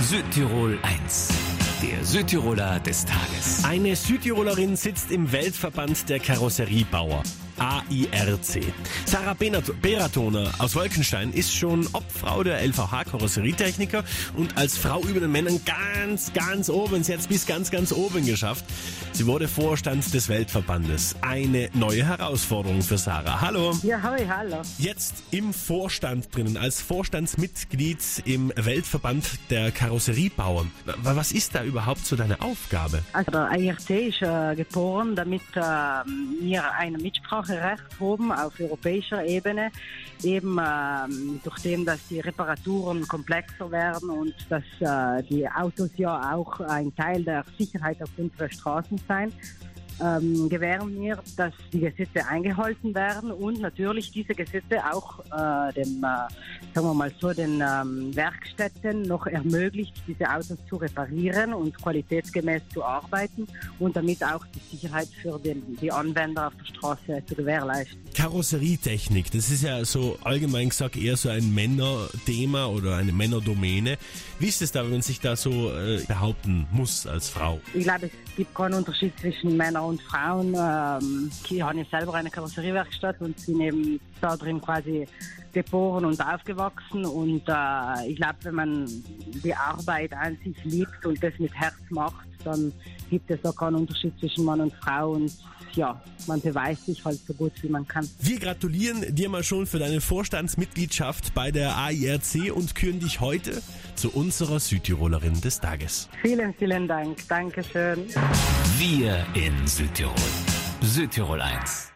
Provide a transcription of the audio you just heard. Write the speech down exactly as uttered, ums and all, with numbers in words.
Südtirol eins. Der Südtiroler des Tages. Eine Südtirolerin sitzt im Weltverband der Karosseriebauer, A I R C. Sarah Beratoner aus Wolkenstein ist schon Obfrau der L V H-Karosserietechniker und als Frau über den Männern ganz, ganz oben. Sie hat es bis ganz, ganz oben geschafft. Sie wurde Vorstand des Weltverbandes. Eine neue Herausforderung für Sarah. Hallo. Ja, hoi, hallo. Jetzt im Vorstand drinnen, als Vorstandsmitglied im Weltverband der Karosseriebauern. Was ist da überhaupt so deine Aufgabe? Also der A I R C ist äh, geboren, damit äh, wir ein Mitspracherecht haben auf europäischer Ebene, eben äh, durch dem, dass die Reparaturen komplexer werden und dass äh, die Autos ja auch ein Teil der Sicherheit auf unseren Straßen sein. Ähm, gewähren wir, dass die Gesetze eingehalten werden und natürlich diese Gesetze auch äh, dem, äh, sagen wir mal so, den ähm, Werkstätten noch ermöglicht, diese Autos zu reparieren und qualitätsgemäß zu arbeiten und damit auch die Sicherheit für den, die Anwender auf der Straße zu gewährleisten. Karosserietechnik, das ist ja so allgemein gesagt eher so ein Männerthema oder eine Männerdomäne. Wie ist es da, wenn man sich da so äh, behaupten muss als Frau? Ich glaube, es gibt keinen Unterschied zwischen Männern und Frauen. Ähm, ich habe ja selber eine Karosseriewerkstatt und bin eben da drin quasi geboren und aufgewachsen und äh, ich glaube, wenn man die Arbeit an sich liebt und das mit Herz macht, dann gibt es da keinen Unterschied zwischen Mann und Frau und ja, man beweist sich halt so gut, wie man kann. Wir gratulieren dir mal schon für deine Vorstandsmitgliedschaft bei der A I R C und küren dich heute zu unserer Südtirolerin des Tages. Vielen, vielen Dank. Dankeschön. Wir in Südtirol. Südtirol eins.